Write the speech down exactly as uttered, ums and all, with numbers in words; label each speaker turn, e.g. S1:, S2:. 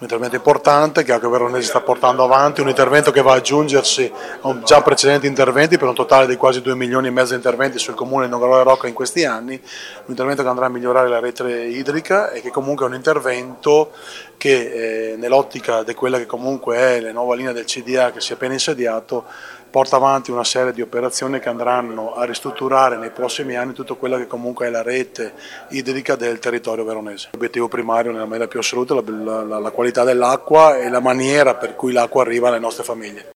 S1: intervento importante che anche Veronesi sta portando avanti, un intervento che va ad aggiungersi a già precedenti interventi per un totale di quasi due milioni e mezzo di interventi sul comune di Nogaro e Rocca in questi anni, un intervento che andrà a migliorare la rete idrica e che comunque è un intervento che eh, nell'ottica di quella che comunque è la nuova linea del C D A che si è appena insediato porta avanti una serie di operazioni che andranno a ristrutturare nei prossimi anni tutto quello che comunque è la rete idrica del territorio veronese. L'obiettivo primario nella maniera più assoluta è la, la, la qualità dell'acqua e la maniera per cui l'acqua arriva alle nostre famiglie.